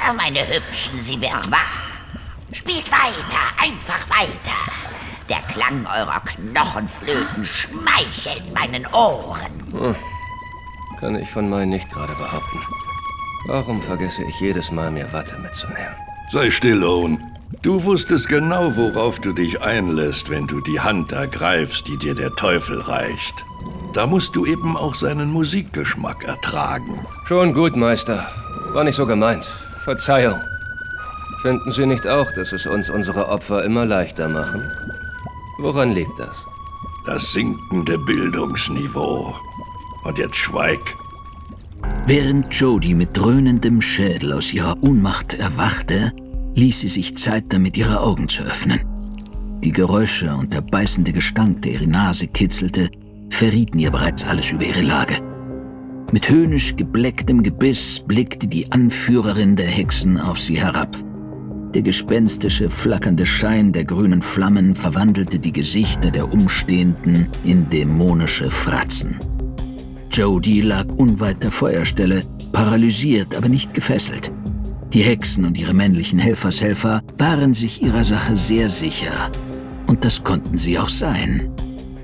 weiter, meine Hübschen, sie wird wach. Spielt weiter, einfach weiter. Der Klang eurer Knochenflöten schmeichelt meinen Ohren. Kann ich von meinen nicht gerade behaupten. Warum vergesse ich jedes Mal, mir Watte mitzunehmen? Sei still, Owen. Du wusstest genau, worauf du dich einlässt, wenn du die Hand ergreifst, die dir der Teufel reicht. Da musst du eben auch seinen Musikgeschmack ertragen. Schon gut, Meister. War nicht so gemeint. Verzeihung. Finden Sie nicht auch, dass es uns unsere Opfer immer leichter machen? Woran liegt das? Das sinkende Bildungsniveau. Und jetzt schweig. Während Jodie mit dröhnendem Schädel aus ihrer Ohnmacht erwachte, ließ sie sich Zeit damit, ihre Augen zu öffnen. Die Geräusche und der beißende Gestank, der ihre Nase kitzelte, verrieten ihr bereits alles über ihre Lage. Mit höhnisch geblecktem Gebiss blickte die Anführerin der Hexen auf sie herab. Der gespenstische, flackernde Schein der grünen Flammen verwandelte die Gesichter der Umstehenden in dämonische Fratzen. Jodie lag unweit der Feuerstelle, paralysiert, aber nicht gefesselt. Die Hexen und ihre männlichen Helfershelfer waren sich ihrer Sache sehr sicher. Und das konnten sie auch sein.